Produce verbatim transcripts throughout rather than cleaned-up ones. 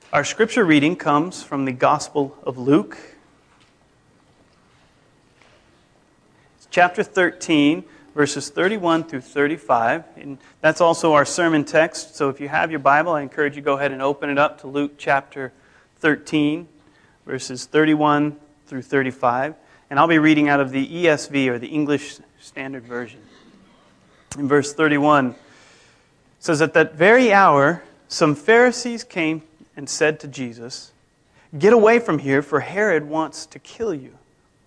Our scripture reading comes from the Gospel of Luke. It's chapter thirteen, verses thirty-one through thirty-five. And that's also our sermon text. So if you have your Bible, I encourage you to go ahead and open it up to Luke chapter thirteen, verses thirty-one through thirty-five. And I'll be reading out of the E S V, or the English Standard Version. In verse thirty-one, it says, "At that very hour, some Pharisees came and said to Jesus, 'Get away from here, for Herod wants to kill you.'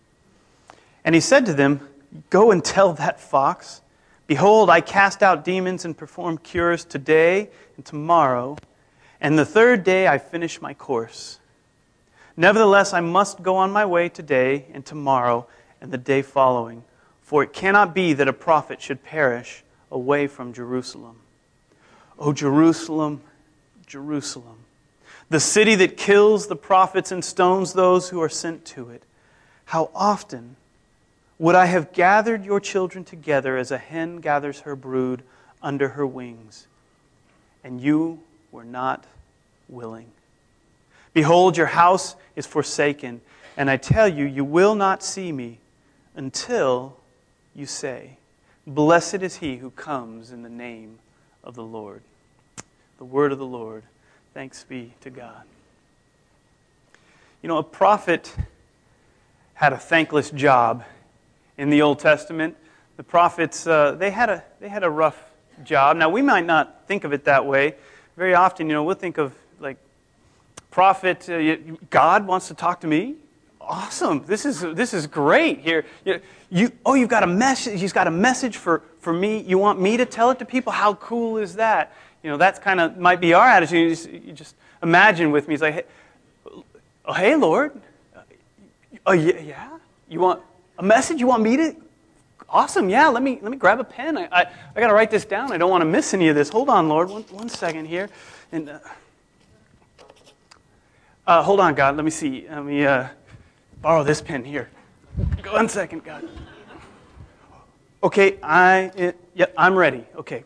And he said to them, 'Go and tell that fox, behold, I cast out demons and perform cures today and tomorrow, and the third day I finish my course. Nevertheless, I must go on my way today and tomorrow and the day following, for it cannot be that a prophet should perish away from Jerusalem. O Jerusalem, Jerusalem, the city that kills the prophets and stones those who are sent to it. How often would I have gathered your children together as a hen gathers her brood under her wings, and you were not willing. Behold, your house is forsaken, and I tell you, you will not see me until you say, Blessed is he who comes in the name of the Lord.'" The word of the Lord. Thanks be to God. You know, a prophet had a thankless job in the Old Testament. The prophets, uh, they had a they had a rough job. Now, we might not think of it that way. Very often, you know, we'll think of, like, prophet, uh, God wants to talk to me? Awesome. This is this is great. Here, you, you oh, you've got a message. He's got a message for, for me. You want me to tell it to people? How cool is that? You know, that's kind of might be our attitude. You just, you just imagine with me. It's like, hey, oh, hey, Lord. Oh, yeah, yeah? You want a message? You want me to? Awesome. Yeah. Let me let me grab a pen. I I, I got to write this down. I don't want to miss any of this. Hold on, Lord. One one second here. And uh, uh, hold on, God. Let me see. Let me uh, borrow this pen here. One second, God. Okay. I it, yeah. I'm ready. Okay.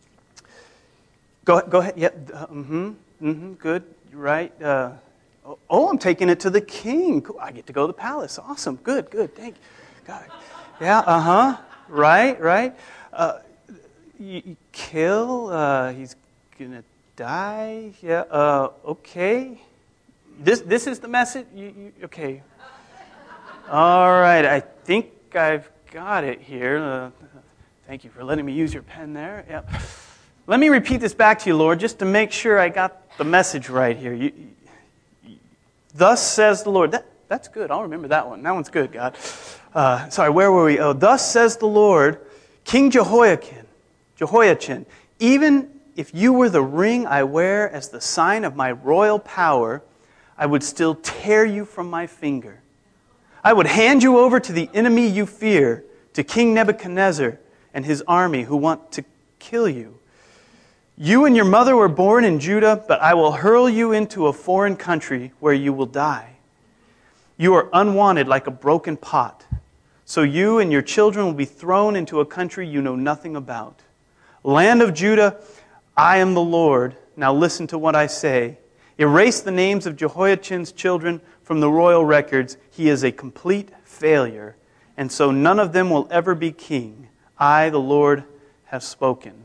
Go, go ahead. Yep. Yeah, uh, mm-hmm. Mm-hmm. Good. You're right. Uh, oh, oh, I'm taking it to the king. Cool. I get to go to the palace. Awesome. Good. Good. Thank you. God. Yeah. Uh huh. Right. Right. Uh, you, you kill. Uh, he's gonna die. Yeah. Uh, okay. This this is the message. You, you, okay. All right. I think I've got it here. Uh, thank you for letting me use your pen there. Yep. Let me repeat this back to you, Lord, just to make sure I got the message right here. You, you, Thus says the Lord. That, that's good. I'll remember that one. That one's good, God. Uh, sorry, where were we? Oh, thus says the Lord, King Jehoiakim, Jehoiachin, even if you were the ring I wear as the sign of my royal power, I would still tear you from my finger. I would hand you over to the enemy you fear, to King Nebuchadnezzar and his army who want to kill you. You and your mother were born in Judah, but I will hurl you into a foreign country where you will die. You are unwanted like a broken pot, so you and your children will be thrown into a country you know nothing about. Land of Judah, I am the Lord. Now listen to what I say. Erase the names of Jehoiachin's children from the royal records. He is a complete failure, and so none of them will ever be king. I, the Lord, have spoken.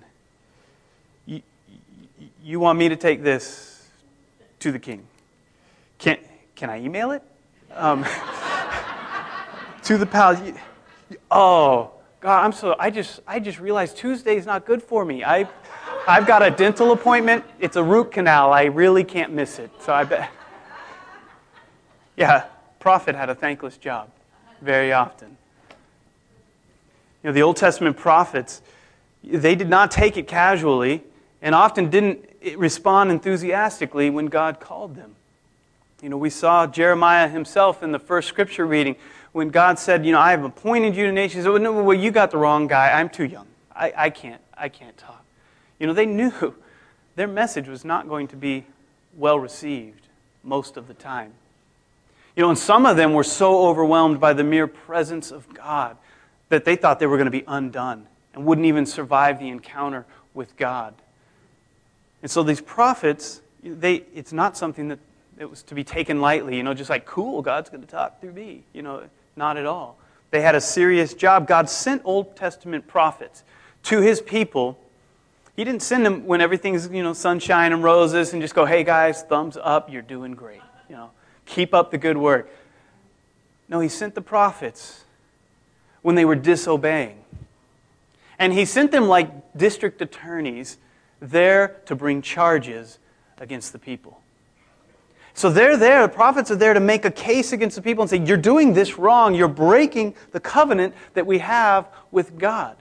You want me to take this to the king? Can can I email it? Um, to the palace. Oh, God, I'm so I just I just realized Tuesday's not good for me. I I've got a dental appointment. It's a root canal. I really can't miss it. So I bet. Yeah, prophet had a thankless job very often. You know, the Old Testament prophets, they did not take it casually and often didn't respond enthusiastically when God called them. You know, we saw Jeremiah himself in the first scripture reading when God said, you know, I have appointed you to nations. Oh, no, well, you got the wrong guy. I'm too young. I, I can't. I can't talk. You know, they knew their message was not going to be well received most of the time. You know, and some of them were so overwhelmed by the mere presence of God that they thought they were going to be undone and wouldn't even survive the encounter with God. And so these prophets, they, it's not something that it was to be taken lightly, you know, just like, cool, God's going to talk through me. You know, not at all. They had a serious job. God sent Old Testament prophets to His people. He didn't send them when everything's, you know, sunshine and roses and just go, hey guys, thumbs up, you're doing great. You know, keep up the good work. No, He sent the prophets when they were disobeying. And He sent them like district attorneys there to bring charges against the people. So they're there, the prophets are there to make a case against the people and say, you're doing this wrong, you're breaking the covenant that we have with God.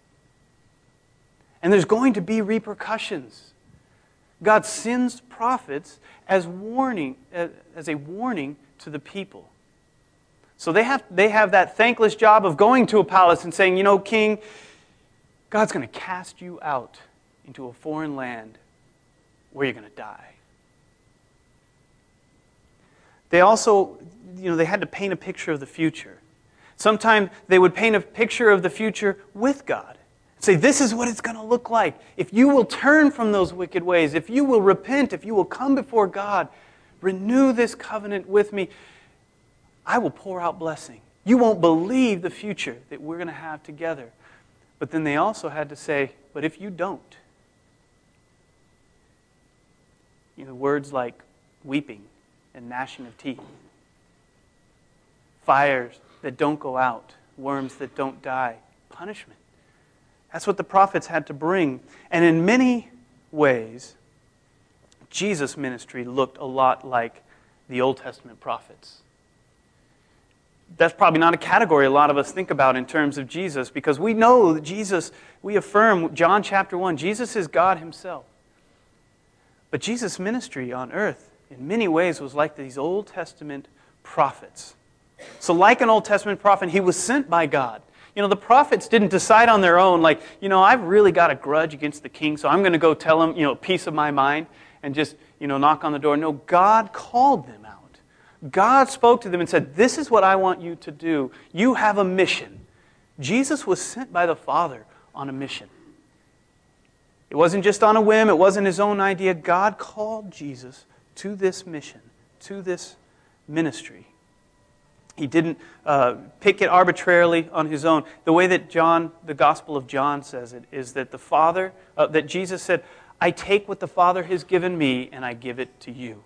And there's going to be repercussions. God sends prophets as warning, as a warning to the people. So they have, they have that thankless job of going to a palace and saying, you know, King, God's going to cast you out into a foreign land where you're going to die. They also, you know, they had to paint a picture of the future. Sometimes they would paint a picture of the future with God. Say, this is what it's going to look like. If you will turn from those wicked ways, if you will repent, if you will come before God, renew this covenant with me, I will pour out blessing. You won't believe the future that we're going to have together. But then they also had to say, but if you don't, you know, words like weeping and gnashing of teeth, fires that don't go out, worms that don't die, punishment. That's what the prophets had to bring. And in many ways, Jesus' ministry looked a lot like the Old Testament prophets. That's probably not a category a lot of us think about in terms of Jesus, because we know that Jesus, we affirm, John chapter one, Jesus is God Himself. But Jesus' ministry on earth, in many ways, was like these Old Testament prophets. So like an Old Testament prophet, He was sent by God. You know, the prophets didn't decide on their own, like, you know, I've really got a grudge against the king, so I'm going to go tell him, you know, a piece of my mind and just, you know, knock on the door. No, God called them out. God spoke to them and said, this is what I want you to do. You have a mission. Jesus was sent by the Father on a mission. It wasn't just on a whim. It wasn't His own idea. God called Jesus to this mission, to this ministry. He didn't uh, pick it arbitrarily on His own. The way that John, the Gospel of John says it, is that the Father, uh, that Jesus said, I take what the Father has given me and I give it to you.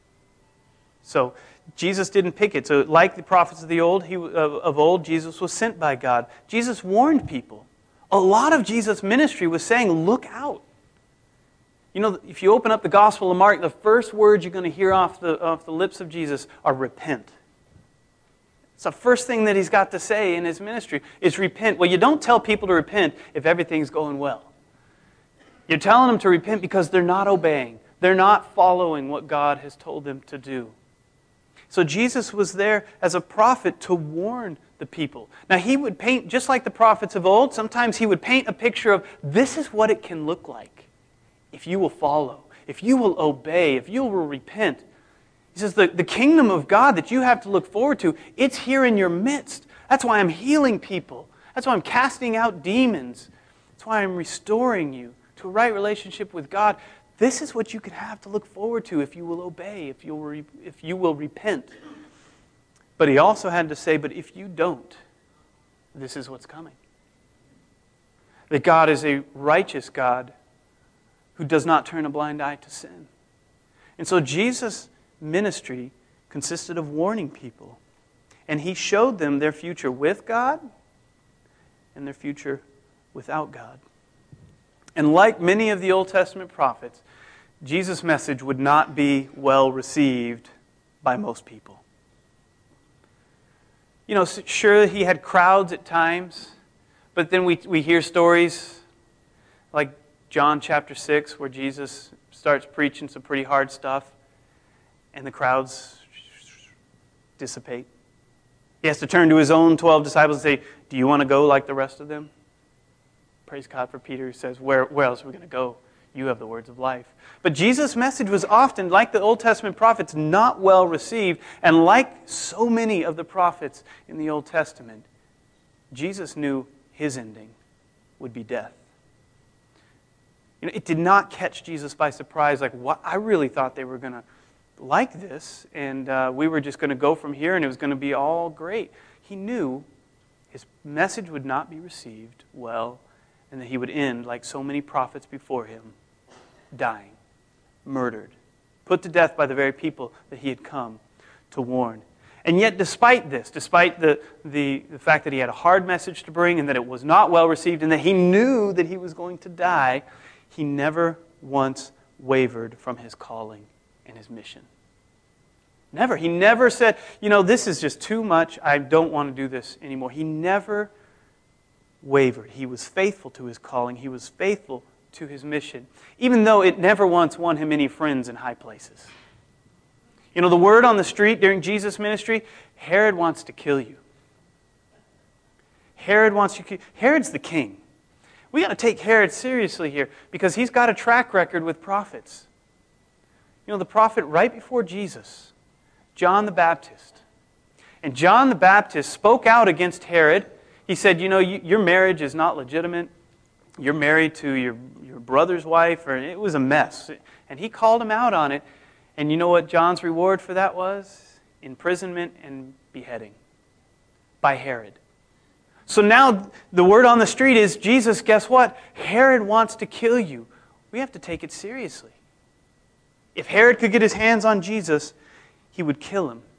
So Jesus didn't pick it. So like the prophets of the old, he, of, of old, Jesus was sent by God. Jesus warned people. A lot of Jesus' ministry was saying, look out. You know, if you open up the Gospel of Mark, the first words you're going to hear off the, off the lips of Jesus are repent. It's the first thing that He's got to say in His ministry is repent. Well, you don't tell people to repent if everything's going well. You're telling them to repent because they're not obeying. They're not following what God has told them to do. So Jesus was there as a prophet to warn the people. Now He would paint, just like the prophets of old, sometimes He would paint a picture of this is what it can look like if you will follow, if you will obey, if you will repent. He says the, the kingdom of God that you have to look forward to, it's here in your midst. That's why I'm healing people. That's why I'm casting out demons. That's why I'm restoring you to a right relationship with God. This is what you could have to look forward to if you will obey, if you will, re- if you will repent. But He also had to say, but if you don't, this is what's coming. That God is a righteous God who does not turn a blind eye to sin. And so Jesus' ministry consisted of warning people. And He showed them their future with God and their future without God. And like many of the Old Testament prophets, Jesus' message would not be well received by most people. You know, sure, He had crowds at times, but then we, we hear stories like John chapter six, where Jesus starts preaching some pretty hard stuff, and the crowds dissipate. He has to turn to His own twelve disciples and say, do you want to go like the rest of them? Praise God for Peter, who says, where, where else are we going to go? You have the words of life. But Jesus' message was often, like the Old Testament prophets, not well received. And like so many of the prophets in the Old Testament, Jesus knew His ending would be death. You know, it did not catch Jesus by surprise. Like, what? I really thought they were going to like this, and uh, we were just going to go from here, and it was going to be all great. He knew his message would not be received well, and that he would end like so many prophets before him, dying, murdered, put to death by the very people that he had come to warn. And yet, despite this, despite the, the, the fact that he had a hard message to bring and that it was not well received and that he knew that he was going to die, he never once wavered from his calling and his mission. Never. He never said, you know, this is just too much. I don't want to do this anymore. He never wavered. He was faithful to his calling. He was faithful to his mission, even though it never once won him any friends in high places. You know, the word on the street during Jesus' ministry, Herod wants to kill you. Herod wants you to kill you. Herod's the king. We got to take Herod seriously here because he's got a track record with prophets. You know, the prophet right before Jesus, John the Baptist. And John the Baptist spoke out against Herod. He said, you know, you, your marriage is not legitimate. You're married to your, your brother's wife, or it was a mess. And he called him out on it. And you know what John's reward for that was? Imprisonment and beheading by Herod. So now the word on the street is, Jesus, guess what? Herod wants to kill you. We have to take it seriously. If Herod could get his hands on Jesus, he would kill him.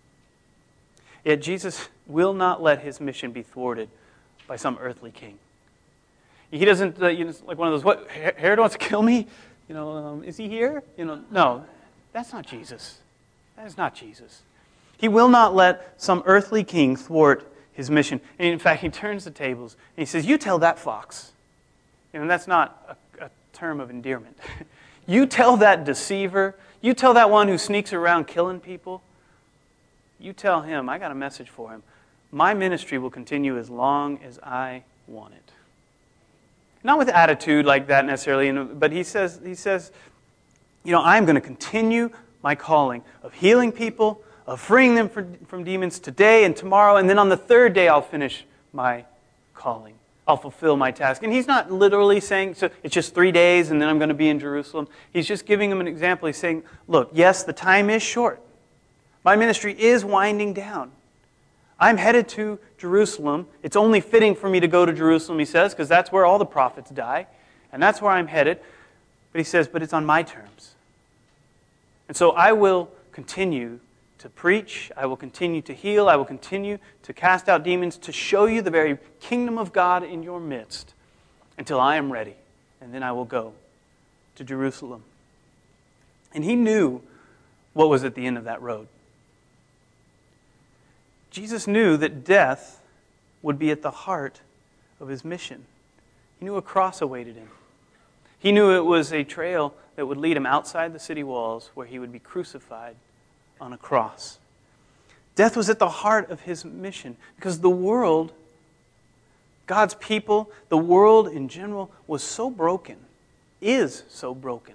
Yet Jesus will not let his mission be thwarted by some earthly king. He doesn't, uh, you know, like one of those, what, Herod wants to kill me? You know, um, is he here? You know, no, that's not Jesus. That is not Jesus. He will not let some earthly king thwart his mission. And in fact, he turns the tables and he says, you tell that fox. You know, that's not a, a term of endearment. You tell that deceiver, you tell that one who sneaks around killing people, you tell him, I got a message for him. My ministry will continue as long as I want it. Not with attitude like that necessarily, but he says, he says, you know, I'm going to continue my calling of healing people, of freeing them from, from demons today and tomorrow, and then on the third day I'll finish my calling. I'll fulfill my task. And he's not literally saying, so it's just three days and then I'm going to be in Jerusalem. He's just giving them an example. He's saying, look, yes, the time is short. My ministry is winding down. I'm headed to Jerusalem. It's only fitting for me to go to Jerusalem, he says, because that's where all the prophets die. And that's where I'm headed. But he says, but it's on my terms. And so I will continue to preach. I will continue to heal. I will continue to cast out demons, to show you the very kingdom of God in your midst until I am ready. And then I will go to Jerusalem. And he knew what was at the end of that road. Jesus knew that death would be at the heart of his mission. He knew a cross awaited him. He knew it was a trail that would lead him outside the city walls where he would be crucified on a cross. Death was at the heart of his mission because the world, God's people, the world in general was so broken, is so broken,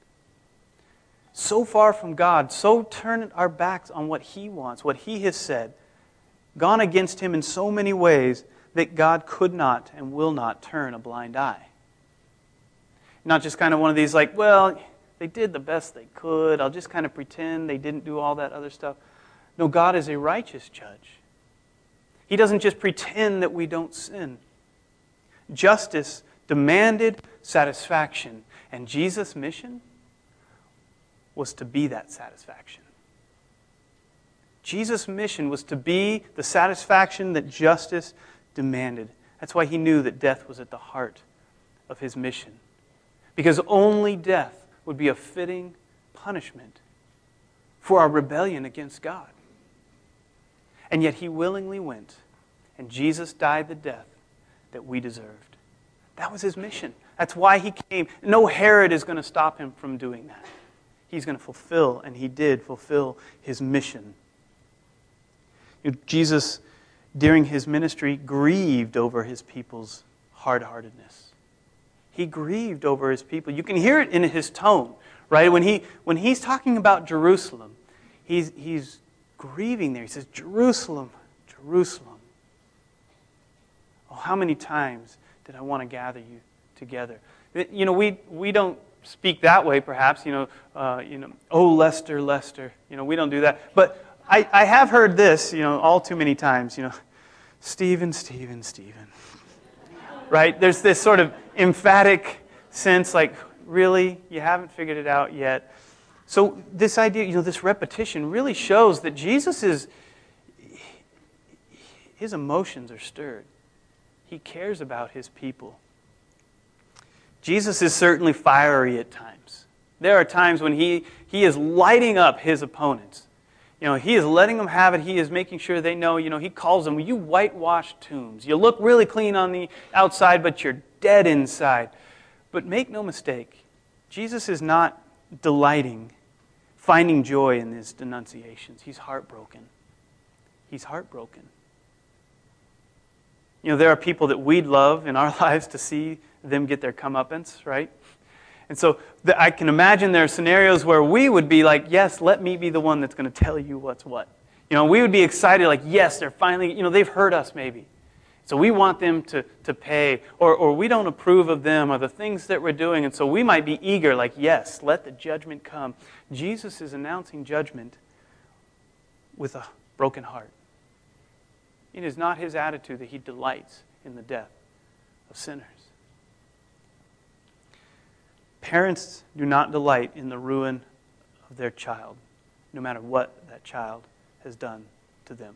so far from God, so turned our backs on what he wants, what he has said, gone against him in so many ways that God could not and will not turn a blind eye. Not just kind of one of these like, well, they did the best they could. I'll just kind of pretend they didn't do all that other stuff. No, God is a righteous judge. He doesn't just pretend that we don't sin. Justice demanded satisfaction. And Jesus' mission was to be that satisfaction. Jesus' mission was to be the satisfaction that justice demanded. That's why he knew that death was at the heart of his mission. Because only death would be a fitting punishment for our rebellion against God. And yet he willingly went, and Jesus died the death that we deserved. That was his mission. That's why he came. No Herod is going to stop him from doing that. He's going to fulfill, and he did fulfill his mission. You know, Jesus, during his ministry, grieved over his people's hard-heartedness. He grieved over his people. You can hear it in his tone, right? When he when he's talking about Jerusalem, he's he's grieving there. He says, Jerusalem, Jerusalem. Oh, how many times did I want to gather you together? You know, we we don't speak that way, perhaps. You know, uh, you know, oh Lester, Lester. You know, we don't do that. But I, I have heard this, you know, all too many times. You know, Stephen, Stephen, Stephen. Right? There's this sort of emphatic sense, like, really, you haven't figured it out yet. So this idea, you know, this repetition really shows that Jesus is, his emotions are stirred. He cares about his people. Jesus is certainly fiery at times. There are times when he, he is lighting up his opponents. You know, he is letting them have it. He is making sure they know, you know, he calls them, you whitewashed tombs. You look really clean on the outside, but you're dead inside. But make no mistake, Jesus is not delighting, finding joy in his denunciations. He's heartbroken. He's heartbroken. You know, there are people that we'd love in our lives to see them get their comeuppance, right? And so the, I can imagine there are scenarios where we would be like, yes, let me be the one that's going to tell you what's what. You know, we would be excited like, yes, they're finally, you know, they've hurt us maybe. So we want them to, to pay, or, or we don't approve of them or the things that we're doing. And so we might be eager like, yes, let the judgment come. Jesus is announcing judgment with a broken heart. It is not his attitude that he delights in the death of sinners. Parents do not delight in the ruin of their child, no matter what that child has done to them.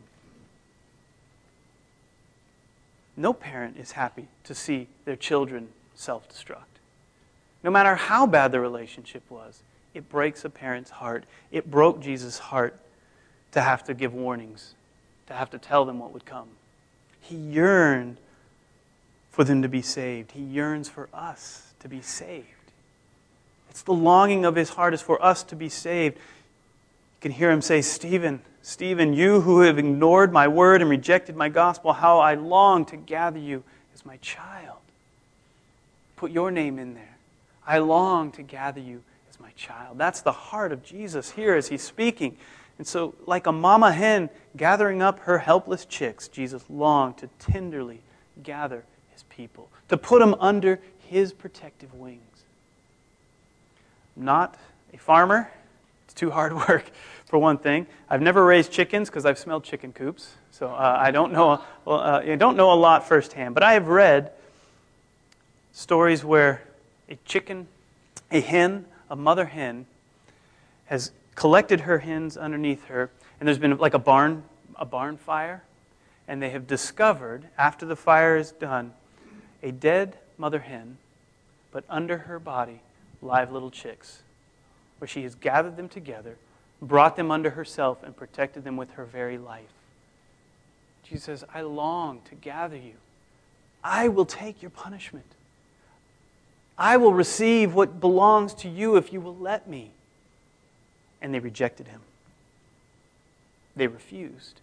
No parent is happy to see their children self-destruct. No matter how bad the relationship was, it breaks a parent's heart. It broke Jesus' heart to have to give warnings, to have to tell them what would come. He yearned for them to be saved. He yearns for us to be saved. It's the longing of his heart is for us to be saved. You can hear him say, Stephen, Stephen, you who have ignored my word and rejected my gospel, how I long to gather you as my child. Put your name in there. I long to gather you as my child. That's the heart of Jesus here as he's speaking. And so, like a mama hen gathering up her helpless chicks, Jesus longed to tenderly gather his people, to put them under his protective wings. I'm not a farmer. It's too hard work, for one thing. I've never raised chickens because I've smelled chicken coops. So uh, I don't know. Well, uh, I don't know a lot firsthand. But I have read stories where a chicken, a hen, a mother hen, has collected her hens underneath her, and there's been like a barn, a barn fire, and they have discovered after the fire is done, a dead mother hen, but under her body, live little chicks, where she has gathered them together, brought them under herself, and protected them with her very life. Jesus says, I long to gather you. I will take your punishment. I will receive what belongs to you if you will let me. And they rejected him. They refused.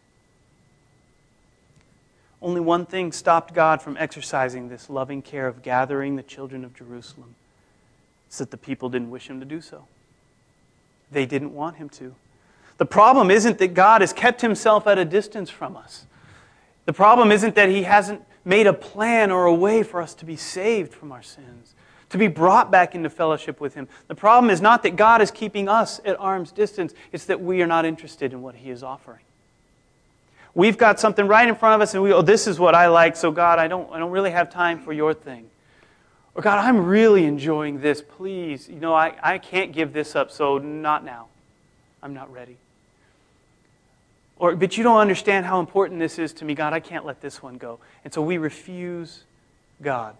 Only one thing stopped God from exercising this loving care of gathering the children of Jerusalem. It's that the people didn't wish him to do so. They didn't want him to. The problem isn't that God has kept himself at a distance from us. The problem isn't that he hasn't made a plan or a way for us to be saved from our sins, to be brought back into fellowship with him. The problem is not that God is keeping us at arm's distance. It's that we are not interested in what he is offering. We've got something right in front of us and we go, oh, this is what I like, so God, I don't, I don't really have time for your thing. Or God, I'm really enjoying this. Please, you know, I, I can't give this up, so not now. I'm not ready. Or, but you don't understand how important this is to me. God, I can't let this one go. And so we refuse God.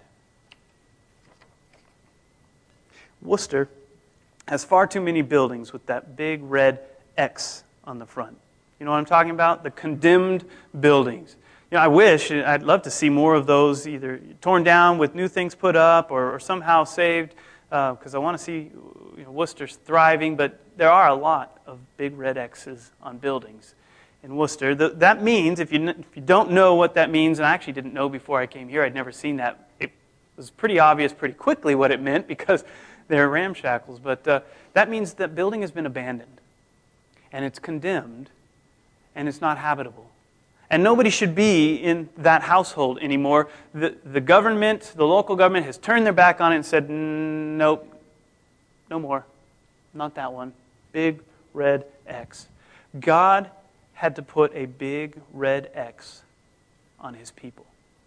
Worcester has far too many buildings with that big red X on the front. You know what I'm talking about? The condemned buildings. You know, I wish, I'd love to see more of those either torn down with new things put up or, or somehow saved because uh, I want to see you know, Worcester thriving, but there are a lot of big red X's on buildings in Worcester. The, that means, if you, if you don't know what that means, and I actually didn't know before I came here, I'd never seen that. It was pretty obvious pretty quickly what it meant because they're ramshackles, but uh, that means that building has been abandoned and it's condemned and it's not habitable. And nobody should be in that household anymore. The, the government, the local government has turned their back on it and said, nope, no more. Not that one. Big red X. God had to put a big red X on his people.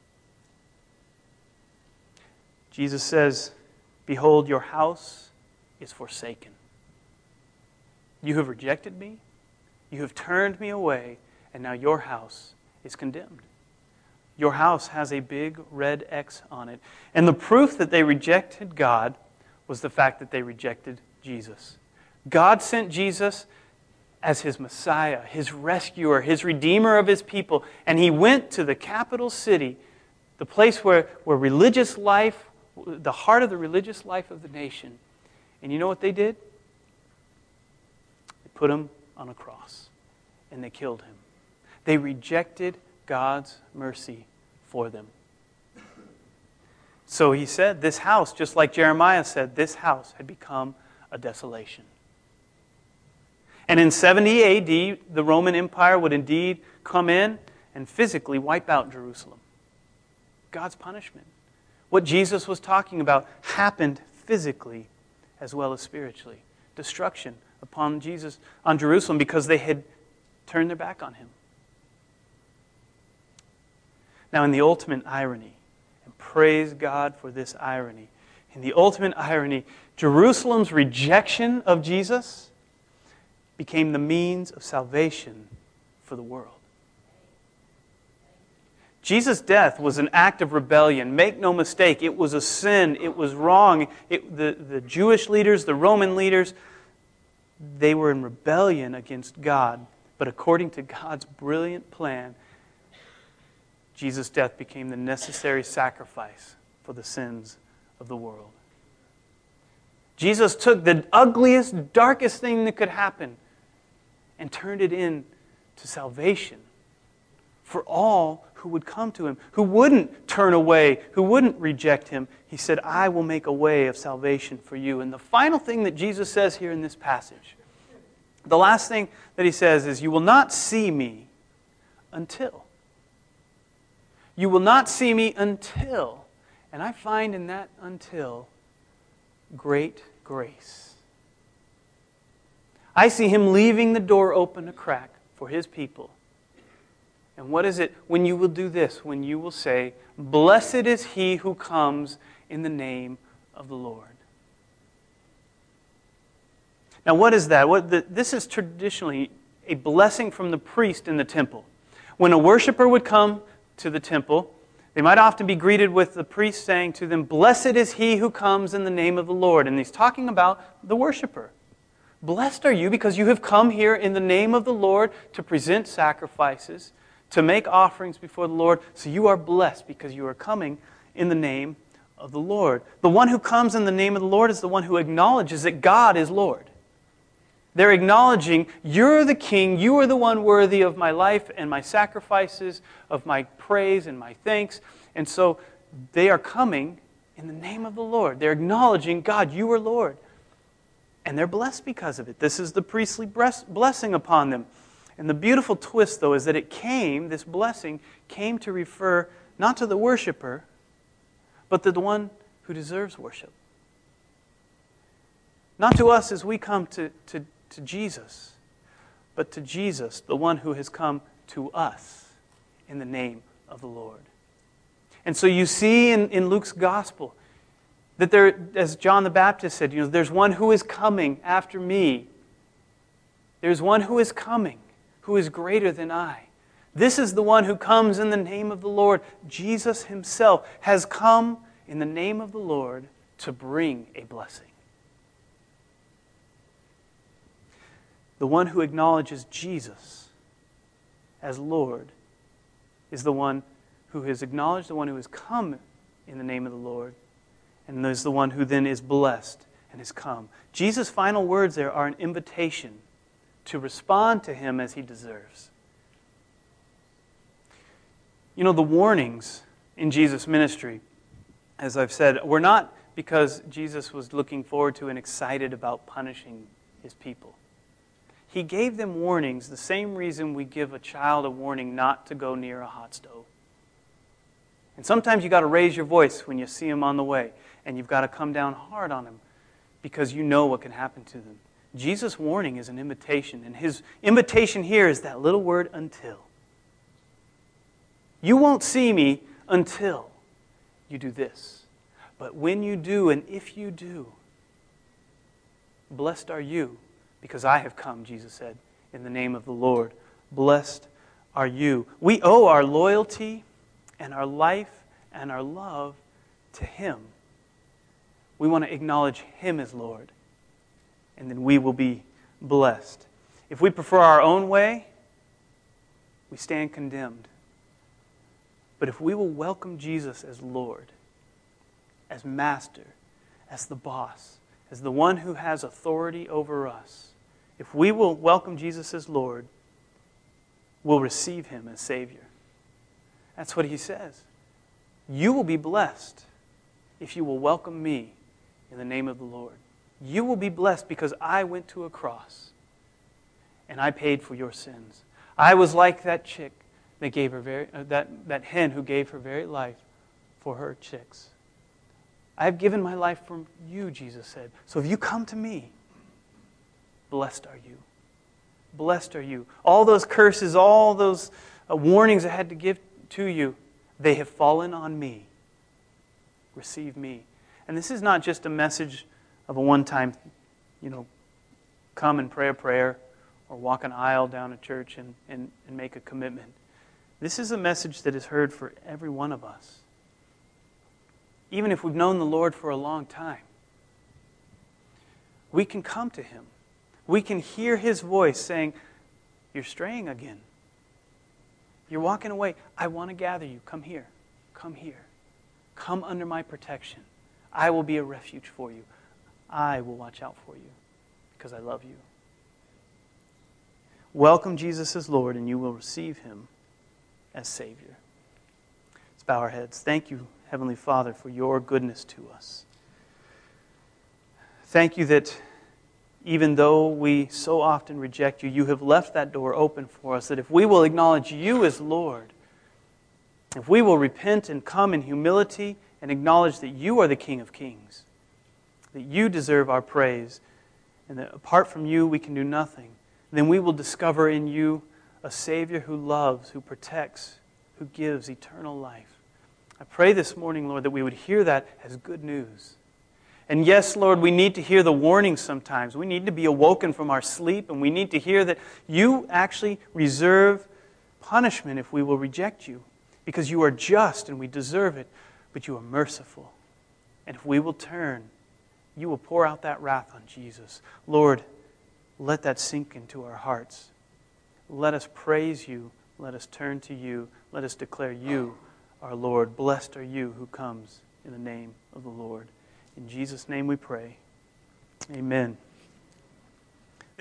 Jesus says, behold, your house is forsaken. You have rejected me. You have turned me away, and now your house is condemned. Your house has a big red X on it. And the proof that they rejected God was the fact that they rejected Jesus. God sent Jesus as his Messiah, his rescuer, his redeemer of his people. And he went to the capital city, the place where, where religious life, the heart of the religious life of the nation. And you know what they did? They put him on a cross. And they killed him. They rejected God's mercy for them. So he said, this house, just like Jeremiah said, this house had become a desolation. And in seventy A D, the Roman Empire would indeed come in and physically wipe out Jerusalem. God's punishment. What Jesus was talking about happened physically as well as spiritually. Destruction upon Jesus, on Jerusalem, because they had turned their back on him. Now, in the ultimate irony, and praise God for this irony, in the ultimate irony, Jerusalem's rejection of Jesus became the means of salvation for the world. Jesus' death was an act of rebellion. Make no mistake, it was a sin. It was wrong. It, the, the Jewish leaders, the Roman leaders, they were in rebellion against God. But according to God's brilliant plan, Jesus' death became the necessary sacrifice for the sins of the world. Jesus took the ugliest, darkest thing that could happen and turned it into salvation for all who would come to him, who wouldn't turn away, who wouldn't reject him. He said, I will make a way of salvation for you. And the final thing that Jesus says here in this passage, the last thing that he says is, you will not see me until. You will not see me until. And I find in that until great grace. I see him leaving the door open a crack for his people. And what is it when you will do this? When you will say, blessed is he who comes in the name of the Lord. Now what is that? What the, this is traditionally a blessing from the priest in the temple. When a worshiper would come to the temple, they might often be greeted with the priest saying to them, blessed is he who comes in the name of the Lord. And he's talking about the worshiper. Blessed are you because you have come here in the name of the Lord to present sacrifices, to make offerings before the Lord. So you are blessed because you are coming in the name of the Lord. The one who comes in the name of the Lord is the one who acknowledges that God is Lord. They're acknowledging, you're the king, you are the one worthy of my life and my sacrifices, of my praise and my thanks. And so they are coming in the name of the Lord. They're acknowledging, God, you are Lord. And they're blessed because of it. This is the priestly blessing upon them. And the beautiful twist, though, is that it came, this blessing came to refer not to the worshiper, but to the one who deserves worship. Not to us as we come to, to, to Jesus, but to Jesus, the one who has come to us in the name of the Lord. And so you see in, in Luke's gospel that there, as John the Baptist said, you know, there's one who is coming after me. There's one who is coming, who is greater than I. This is the one who comes in the name of the Lord. Jesus himself has come in the name of the Lord to bring a blessing. The one who acknowledges Jesus as Lord is the one who has acknowledged the one who has come in the name of the Lord, and is the one who then is blessed and has come. Jesus' final words there are an invitation to respond to him as he deserves. You know, the warnings in Jesus' ministry, as I've said, were not because Jesus was looking forward to and excited about punishing his people. He gave them warnings, the same reason we give a child a warning not to go near a hot stove. And sometimes you've got to raise your voice when you see them on the way, and you've got to come down hard on them because you know what can happen to them. Jesus' warning is an invitation, and his invitation here is that little word, until. You won't see me until you do this. But when you do, and if you do, blessed are you, because I have come, Jesus said, in the name of the Lord. Blessed are you. We owe our loyalty and our life and our love to Him. We want to acknowledge Him as Lord, and then we will be blessed. If we prefer our own way, we stand condemned. But if we will welcome Jesus as Lord, as Master, as the boss, as the one who has authority over us, if we will welcome Jesus as Lord, we'll receive Him as Savior. That's what He says. You will be blessed if you will welcome me in the name of the Lord. You will be blessed because I went to a cross and I paid for your sins. I was like that chick that gave her very uh, that, that hen who gave her very life for her chicks. I have given my life for you, Jesus said. So if you come to me, blessed are you. Blessed are you. All those curses, all those uh, warnings I had to give to you, they have fallen on me. Receive me. And this is not just a message of a one-time, you know, come and pray a prayer or walk an aisle down a church and, and, and make a commitment. This is a message that is heard for every one of us. Even if we've known the Lord for a long time, we can come to Him. We can hear His voice saying, you're straying again. You're walking away. I want to gather you. Come here. Come here. Come under my protection. I will be a refuge for you. I will watch out for you because I love you. Welcome Jesus as Lord, and you will receive Him as Savior. Let's bow our heads. Thank you, Heavenly Father, for your goodness to us. Thank you that even though we so often reject you, you have left that door open for us, that if we will acknowledge you as Lord, if we will repent and come in humility and acknowledge that you are the King of Kings, that you deserve our praise, and that apart from you we can do nothing, then we will discover in you a Savior who loves, who protects, who gives eternal life. I pray this morning, Lord, that we would hear that as good news. And yes, Lord, we need to hear the warnings sometimes. We need to be awoken from our sleep, and we need to hear that you actually reserve punishment if we will reject you, because you are just and we deserve it, but you are merciful. And if we will turn, you will pour out that wrath on Jesus. Lord, let that sink into our hearts. Let us praise you. Let us turn to you. Let us declare you our Lord. Blessed are you who comes in the name of the Lord. In Jesus' name we pray. Amen.